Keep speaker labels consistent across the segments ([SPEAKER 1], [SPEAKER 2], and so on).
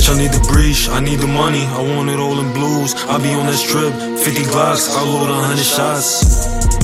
[SPEAKER 1] I need the breach, I need the money, I want it all in blues. I be on that strip, 50 Glocks, I load 100 shots.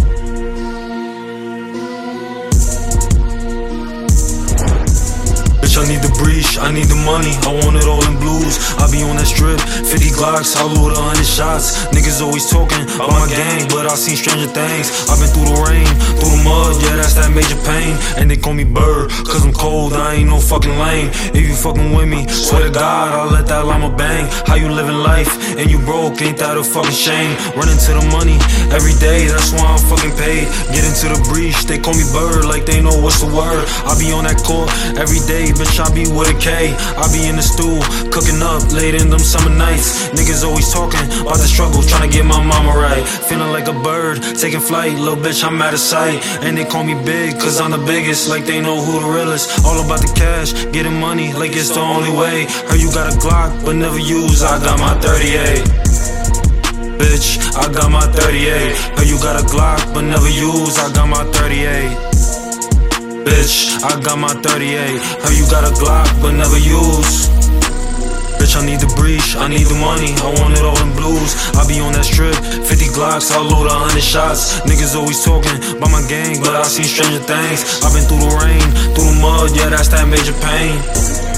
[SPEAKER 1] I need the breach, I need the money, I want it all in blues. I be on that strip, 50 Glocks, I load 100 shots. Niggas always talking about my gang, but I seen stranger things. I've been through the rain, through the mud, yeah, that's that major pain. And they call me Bird, cause I'm cold, I ain't no fucking lame. If you fucking with me, swear to God, I'll let that llama bang. How you living life, and you broke, ain't that a fucking shame? Running to the money, every day, that's why I'm fucking paid. Get into the breach, they call me Bird, like they know what's the word. I be on that court, every day, bitch, I be with a K. I be in the stool, cooking up late in them summer nights. Niggas always talking about the struggle, trying to get my mama right. Feeling like a bird, taking flight, little bitch, I'm out of sight. And they call me big, cause I'm the biggest, like they know who the realest. All about the cash, getting money, like it's the only way. Heard you got a Glock, but never use, I got my 38. Bitch, I got my 38. Heard you got a Glock, but never use, I got my 38. Bitch, I got my 38. Heard you got a Glock, but never use. Bitch, I need the breach, I need the money, I want it all in blues. I be on that strip, 50 Glocks, I load 100 shots. Niggas always talking about my gang, but I seen stranger things. I've been through the rain, through the mud, yeah, that's that major pain.